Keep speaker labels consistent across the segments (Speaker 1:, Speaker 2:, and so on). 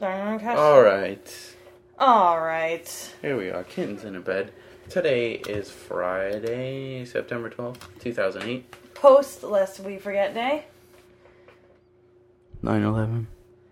Speaker 1: Alright.
Speaker 2: Alright.
Speaker 1: Here we are, kittens in a bed. Today is Friday, September 12th, 2008.
Speaker 2: Post Lest We Forget Day.
Speaker 1: 9/11.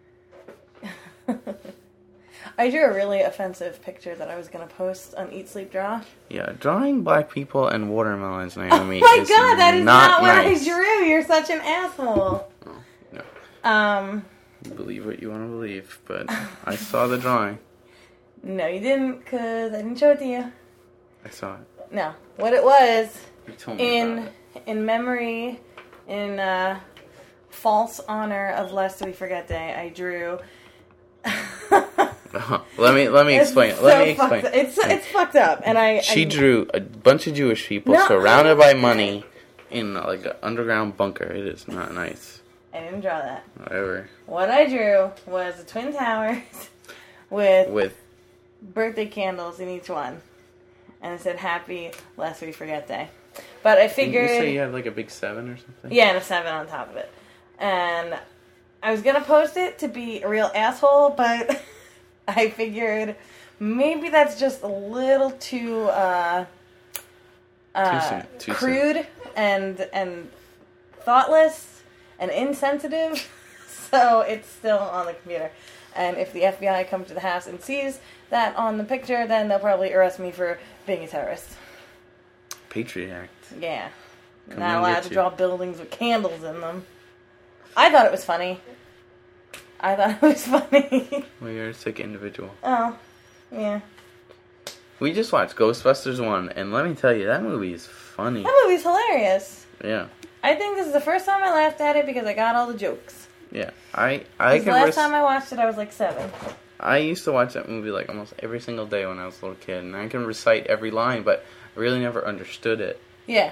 Speaker 2: I drew a really offensive picture that I was going to post on Eat, Sleep, Draw.
Speaker 1: Yeah, drawing black people and watermelons, Naomi,
Speaker 2: Oh my
Speaker 1: is
Speaker 2: god, that is not what
Speaker 1: nice.
Speaker 2: I drew. You're such an asshole.
Speaker 1: Oh, no.
Speaker 2: Um,
Speaker 1: Believe what you want to believe, but I saw the drawing.
Speaker 2: no, you didn't, because I didn't show it to you.
Speaker 1: I saw it.
Speaker 2: No. What it was,
Speaker 1: You told me about it.
Speaker 2: in memory, in false honor of Lest We Forget Day, I drew...
Speaker 1: Let me explain. Let me explain.
Speaker 2: It's fucked up, and
Speaker 1: She drew a bunch of Jewish people
Speaker 2: No,
Speaker 1: surrounded by money in like an underground bunker. It is not nice.
Speaker 2: I didn't draw that.
Speaker 1: Whatever.
Speaker 2: What I drew was the Twin Towers with
Speaker 1: With
Speaker 2: birthday candles in each one, and it said "Happy Lest We Forget Day." But I
Speaker 1: didn't
Speaker 2: figured,
Speaker 1: you say you had like a big 7 or something?
Speaker 2: yeah, and a 7 on top of it, and I was gonna post it to be a real asshole, but I figured maybe that's just a little too
Speaker 1: Too
Speaker 2: crude and thoughtless and insensitive. So it's still on the computer. And if the FBI comes to the house and sees that on the picture, then they'll probably arrest me for being a terrorist.
Speaker 1: Patriot Act.
Speaker 2: Yeah.
Speaker 1: Come
Speaker 2: Not
Speaker 1: and
Speaker 2: allowed
Speaker 1: get
Speaker 2: to
Speaker 1: you.
Speaker 2: draw buildings with candles in them. I thought it was funny.
Speaker 1: Well, you're a sick individual.
Speaker 2: Oh, yeah.
Speaker 1: We just watched Ghostbusters 1, and let me tell you, that movie is funny.
Speaker 2: That movie's hilarious.
Speaker 1: Yeah.
Speaker 2: I think this is the first time I laughed at it because I got all the jokes.
Speaker 1: Yeah. I
Speaker 2: The
Speaker 1: can
Speaker 2: last time I watched it, I was like 7.
Speaker 1: I used to watch that movie like almost every single day when I was a little kid, and I can recite every line, but I really never understood it.
Speaker 2: Yeah.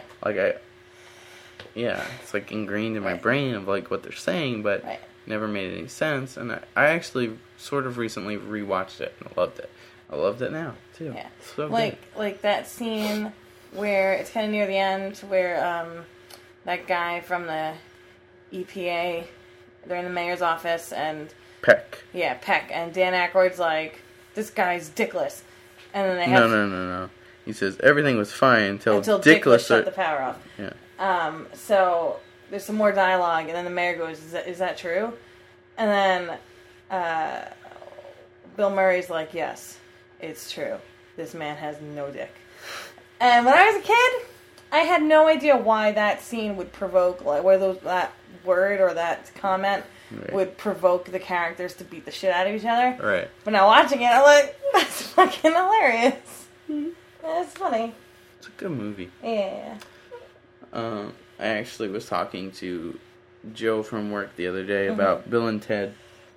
Speaker 1: It's like ingrained in my brain of like what they're saying, but
Speaker 2: Right.
Speaker 1: never made any sense. And I actually sort of recently rewatched it and I loved it. I loved it now too.
Speaker 2: Yeah.
Speaker 1: So
Speaker 2: Like that scene where it's kind of near the end where that guy from the EPA, they're in the mayor's office and
Speaker 1: Peck.
Speaker 2: yeah, Peck, and Dan Aykroyd's like, this guy's dickless, and then they have
Speaker 1: No. He says everything was fine until
Speaker 2: Dickless shut the power off.
Speaker 1: Yeah.
Speaker 2: So there's some more dialogue, and then the mayor goes, "Is that true?" And then Bill Murray's like, "Yes, it's true. This man has no dick." And when I was a kid, I had no idea why that scene would provoke, like, whether that word or that comment would provoke the characters to beat the shit out of each other.
Speaker 1: Right.
Speaker 2: But now watching it, I'm like, that's fucking hilarious. That's funny.
Speaker 1: It's a good movie.
Speaker 2: Yeah.
Speaker 1: I actually was talking to Joe from work the other day about Bill and Ted,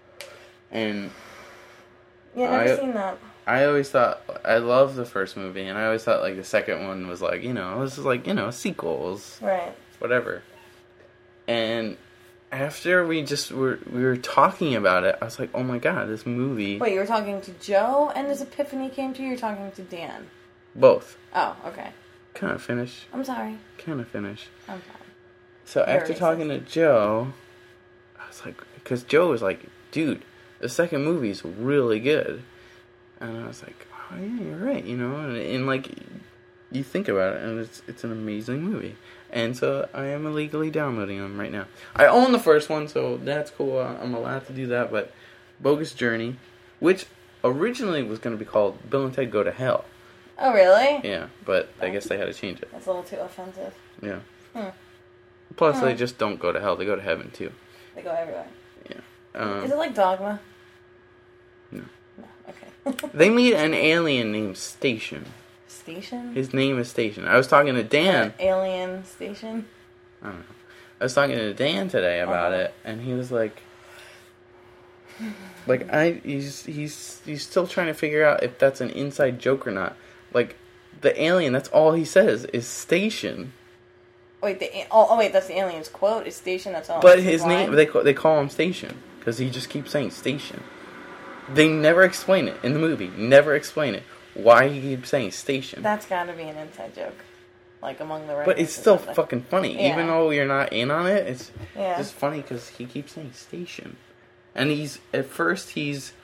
Speaker 1: and
Speaker 2: Yeah, never seen that.
Speaker 1: I always thought, I loved the first movie, and I always thought like the second one was like, it was like, sequels,
Speaker 2: Right.
Speaker 1: whatever. And after we were talking about it, I was like, oh my god, this movie.
Speaker 2: Wait, you were talking to Joe and this epiphany came to you? You're talking to Dan?
Speaker 1: Both.
Speaker 2: Oh, okay.
Speaker 1: Kind of finish.
Speaker 2: I'm sorry.
Speaker 1: Kind of finish.
Speaker 2: I'm fine.
Speaker 1: So after talking to Joe, I was like, because Joe was like, dude, the second movie's really good. And I was like, oh yeah, you're right, and like, you think about it, and it's an amazing movie. And so I am illegally downloading them right now. I own the first one, so that's cool. I'm allowed to do that, but Bogus Journey, which originally was going to be called Bill and Ted Go to Hell.
Speaker 2: Oh, really?
Speaker 1: Yeah, but I guess they had to change it.
Speaker 2: That's a little too offensive.
Speaker 1: Yeah. Plus, they just don't go to hell. They go to heaven, too.
Speaker 2: They go everywhere.
Speaker 1: Yeah.
Speaker 2: Is it like Dogma?
Speaker 1: No.
Speaker 2: No, okay.
Speaker 1: They meet an alien named Station.
Speaker 2: Station?
Speaker 1: His name is Station. I was talking to Dan.
Speaker 2: Alien Station?
Speaker 1: I don't know. I was talking to Dan today about it, and he was like, he's still trying to figure out if that's an inside joke or not. Like, the alien, that's all he says is Station.
Speaker 2: Wait, that's the alien's quote? Is Station, that's all?
Speaker 1: But his name, they call him Station, because he just keeps saying Station. They never explain it in the movie. Never explain it. Why he keeps saying Station.
Speaker 2: That's gotta be an inside joke. Like, among the writers.
Speaker 1: But it's still fucking funny.
Speaker 2: Yeah.
Speaker 1: Even though you're not in on it, it's
Speaker 2: Yeah.
Speaker 1: just funny because he keeps saying Station. And at first he's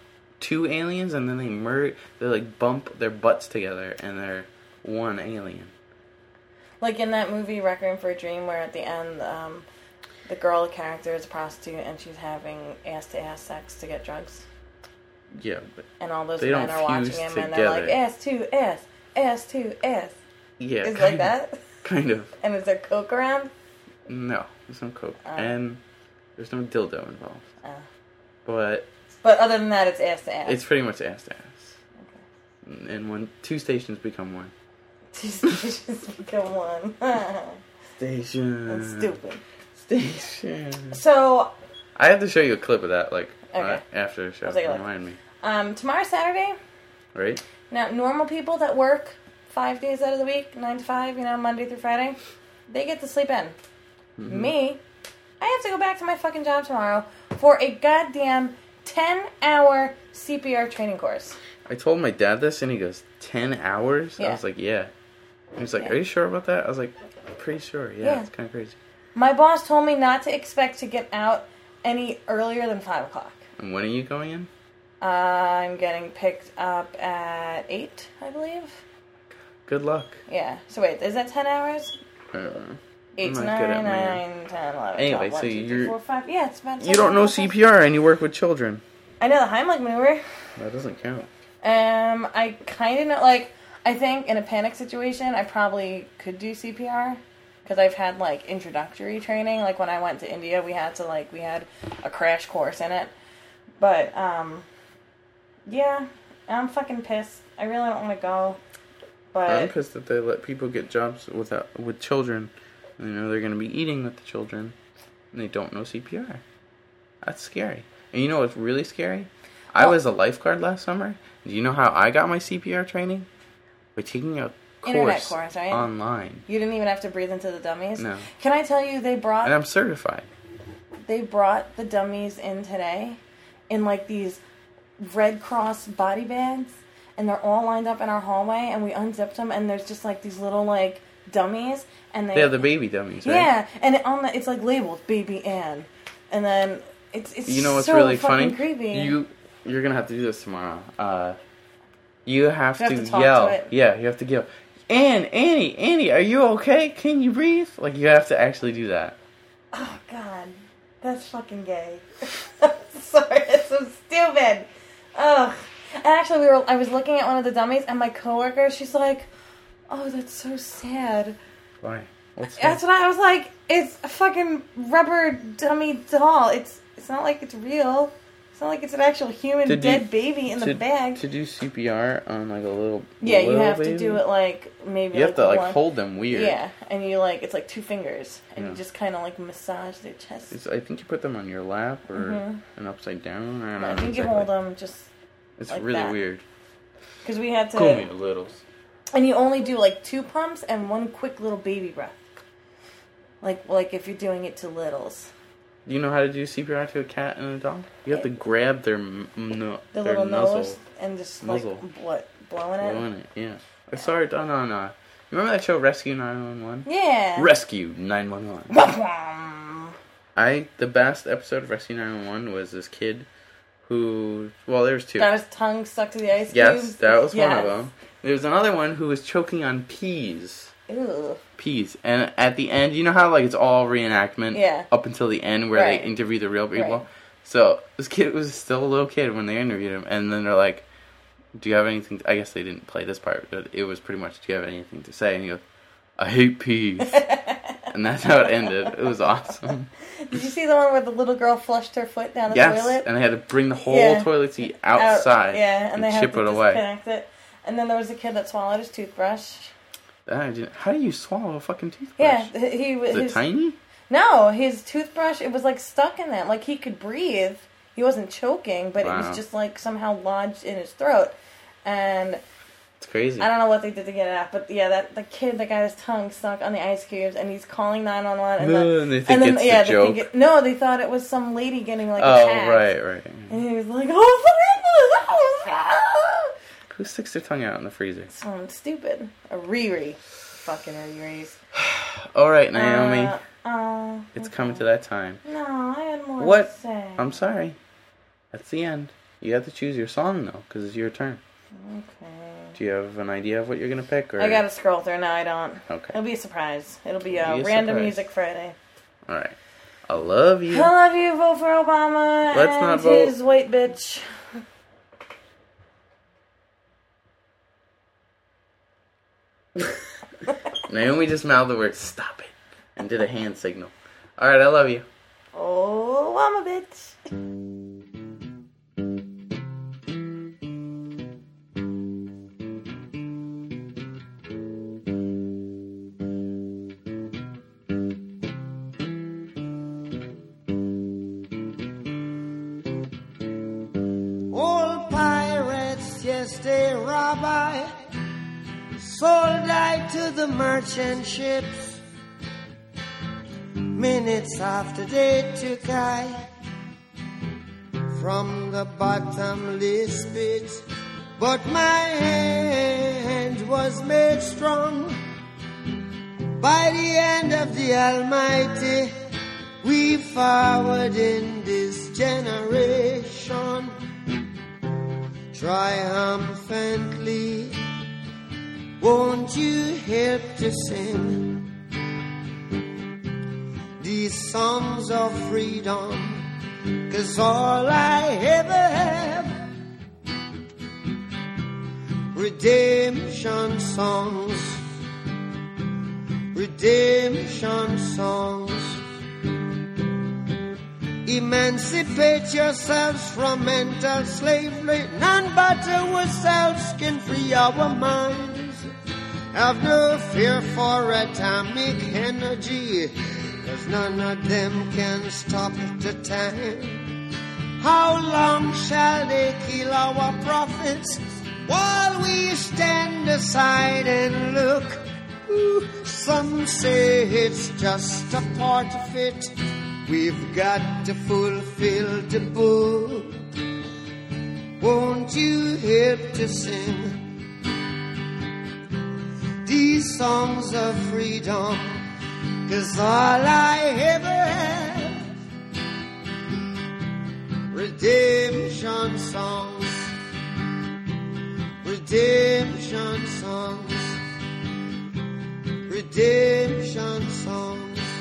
Speaker 1: two aliens, and then they like bump their butts together, and they're one alien.
Speaker 2: Like in that movie Requiem for a Dream, where at the end, the girl character is a prostitute and she's having ass-to-ass sex to get drugs.
Speaker 1: Yeah, but
Speaker 2: and all those
Speaker 1: they
Speaker 2: men
Speaker 1: don't
Speaker 2: are watching
Speaker 1: fuse
Speaker 2: him, and they're like, ass to ass, ass to ass.
Speaker 1: Yeah,
Speaker 2: it's like that.
Speaker 1: Kind of.
Speaker 2: And is there coke around?
Speaker 1: No, there's no coke, and there's no dildo involved. But
Speaker 2: other than that, it's ass to ass.
Speaker 1: It's pretty much ass to ass. Okay. And when two stations become one.
Speaker 2: Two stations become one.
Speaker 1: Station.
Speaker 2: That's stupid.
Speaker 1: Station.
Speaker 2: So.
Speaker 1: I have to show you a clip of that, like,
Speaker 2: okay.
Speaker 1: After the show. Remind me.
Speaker 2: Tomorrow's Saturday.
Speaker 1: Right.
Speaker 2: Now, normal people that work 5 days out of the week, 9 to 5, Monday through Friday, they get to sleep in. Mm-hmm. Me, I have to go back to my fucking job tomorrow for a goddamn 10-hour CPR training course.
Speaker 1: I told my dad this, and he goes, 10 hours?
Speaker 2: Yeah.
Speaker 1: I was like, yeah. He was like, are you sure about that? I was like, pretty sure. Yeah, it's kind of crazy.
Speaker 2: My boss told me not to expect to get out any earlier than 5 o'clock.
Speaker 1: And when are you going in?
Speaker 2: I'm getting picked up at 8, I believe.
Speaker 1: Good luck.
Speaker 2: Yeah. So wait, is that 10 hours?
Speaker 1: I don't know.
Speaker 2: 8 to 9, 9, 10, 11,
Speaker 1: anyway,
Speaker 2: 12, 1,
Speaker 1: so
Speaker 2: 2, 3, 4, 5. Yeah, it's about 10
Speaker 1: you don't know CPR and you work with children.
Speaker 2: I know the Heimlich maneuver.
Speaker 1: That doesn't count.
Speaker 2: I kind of know, like, I think in a panic situation, I probably could do CPR. Because I've had, like, introductory training. Like, when I went to India, we had a crash course in it. But, yeah, I'm fucking pissed. I really don't want to go. But
Speaker 1: I'm pissed that they let people get jobs with children. They're going to be eating with the children. And they don't know CPR. That's scary. And you know what's really scary? I was a lifeguard last summer. Do you know how I got my CPR training? By taking a
Speaker 2: internet course, right?
Speaker 1: Online.
Speaker 2: You didn't even have to breathe into the dummies?
Speaker 1: No.
Speaker 2: Can I tell you, they brought...
Speaker 1: And I'm certified.
Speaker 2: They brought the dummies in today in, like, these Red Cross body bags. And they're all lined up in our hallway. And we unzipped them. And there's just, like, these little, like, dummies. And they
Speaker 1: have the baby dummies, right?
Speaker 2: Yeah. And it's, like, labeled Baby Ann. And then it's
Speaker 1: you know what's
Speaker 2: so
Speaker 1: really
Speaker 2: fucking
Speaker 1: funny?
Speaker 2: Creepy.
Speaker 1: You're going to have to do this tomorrow. You have to
Speaker 2: talk
Speaker 1: yell.
Speaker 2: To it.
Speaker 1: Yeah, you have to yell. Annie, are you okay? Can you breathe? Like, you have to actually do that.
Speaker 2: Oh, God. That's fucking gay. Sorry, it's so stupid. Ugh. And actually, I was looking at one of the dummies, and my coworker, she's like, oh, that's so sad.
Speaker 1: Why?
Speaker 2: That's what I was like, it's a fucking rubber dummy doll. It's not like it's real. It's not like it's an actual human dead baby in the bag.
Speaker 1: To do CPR on, like, a little
Speaker 2: Yeah, you have
Speaker 1: baby?
Speaker 2: to do it, like, maybe,
Speaker 1: you have to, like,
Speaker 2: one.
Speaker 1: hold them weird.
Speaker 2: Yeah, and you, like, it's like 2 fingers. And you just kind of, like, massage their chest.
Speaker 1: I think you put them on your lap or an upside down. Or
Speaker 2: I think you hold them just
Speaker 1: It's
Speaker 2: like
Speaker 1: really
Speaker 2: that.
Speaker 1: Weird.
Speaker 2: Because we had to...
Speaker 1: Cool me a little.
Speaker 2: And you only do, like, 2 pumps and 1 quick little baby breath. Like if you're doing it to littles.
Speaker 1: Do you know how to do CPR to a cat and a dog? You have to grab their
Speaker 2: little
Speaker 1: nozzle.
Speaker 2: nose and just
Speaker 1: muzzle.
Speaker 2: Like blowing it.
Speaker 1: Blowing it, yeah. I saw it done on. You remember that show Rescue 911?
Speaker 2: Yeah.
Speaker 1: Rescue 911. The best episode of Rescue 911 was this kid who. Well, there was 2.
Speaker 2: Got his tongue stuck to the ice cubes.
Speaker 1: Yes, that was one of them. There was another one who was choking on peas.
Speaker 2: Ew.
Speaker 1: Peas. And at the end, you know how, like, it's all reenactment?
Speaker 2: Yeah.
Speaker 1: Up until the end where they interview the real people?
Speaker 2: Right.
Speaker 1: So, this kid was still a little kid when they interviewed him, and then they're like, do you have anything... I guess they didn't play this part, but it was pretty much, do you have anything to say? And he goes, I hate peas. And that's how it ended. It was awesome.
Speaker 2: Did you see the one where the little girl flushed her foot down the toilet?
Speaker 1: Yes, and they had to bring the whole toilet seat outside
Speaker 2: and they had
Speaker 1: ship
Speaker 2: to
Speaker 1: it away.
Speaker 2: disconnect it. And then there was a kid that swallowed his toothbrush.
Speaker 1: How do you swallow a fucking toothbrush?
Speaker 2: Yeah,
Speaker 1: Is it tiny?
Speaker 2: No, his toothbrush, it was like stuck in that. Like he could breathe. He wasn't choking, but it was just like somehow lodged in his throat. And
Speaker 1: it's crazy.
Speaker 2: I don't know what they did to get it out, but yeah, the kid that got his tongue stuck on the ice cubes, and he's calling 911.
Speaker 1: And they think it's a joke.
Speaker 2: No, they thought it was some lady getting like
Speaker 1: attacked.
Speaker 2: attacked.
Speaker 1: Right.
Speaker 2: And he was like, oh,
Speaker 1: who sticks their tongue out in the freezer?
Speaker 2: Someone stupid. A Riri. Fucking Riri's.
Speaker 1: All right, Naomi. It's coming to that time.
Speaker 2: No, I had more
Speaker 1: to
Speaker 2: say.
Speaker 1: I'm sorry. That's the end. You have to choose your song, though, because it's your turn.
Speaker 2: Okay.
Speaker 1: Do you have an idea of what you're going to pick? Or?
Speaker 2: I gotta scroll through. No, I don't.
Speaker 1: Okay.
Speaker 2: It'll be a surprise. It'll be a random
Speaker 1: surprise.
Speaker 2: Music Friday.
Speaker 1: All right. I love you.
Speaker 2: I love you. Vote for Obama.
Speaker 1: Let's
Speaker 2: and
Speaker 1: not vote.
Speaker 2: his white bitch.
Speaker 1: Naomi just mouthed the word "stop it" and did a hand signal. All right, I love you.
Speaker 2: Oh, I'm a bitch.
Speaker 3: Old pirates, yes, they rob I, sold I to the merchant ships. Minutes after they took I from the bottomless pit, but my hand was made strong by the hand of the Almighty. We forward in this generation triumphantly. Won't you help to sing these songs of freedom? 'Cause all I ever have, redemption songs, redemption songs. Emancipate yourselves from mental slavery. None but ourselves can free our minds. Have no fear for atomic energy, 'cause none of them can stop the time. How long shall they kill our prophets while we stand aside and look? Ooh, some say it's just a part of it. We've got to fulfill the book. Won't you help to sing these songs of freedom? 'Cause all I ever have, redemption songs, redemption songs, redemption songs.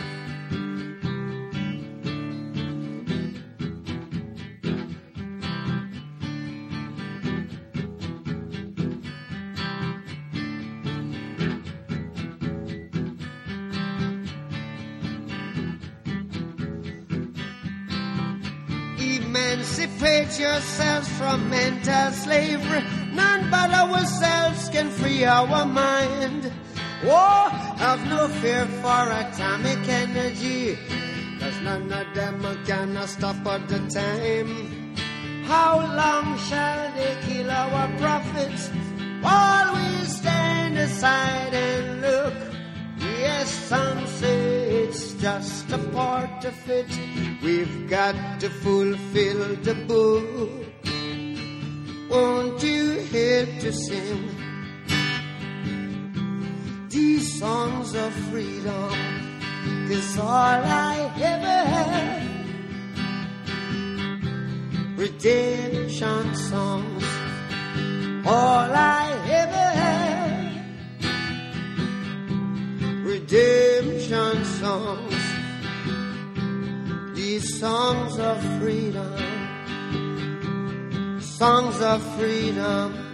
Speaker 3: Emancipate yourselves from mental slavery. None but ourselves can free our mind. Oh, have no fear for atomic energy, 'cause none of them can stop at the time. How long shall they kill our prophets while we stand aside and look? Yes, some say it's just a part of it. We've got to fulfill the book. Won't you help to sing these songs of freedom? 'Cause all I ever had, redemption songs. All I ever had, redemption songs. These songs of freedom, songs of freedom.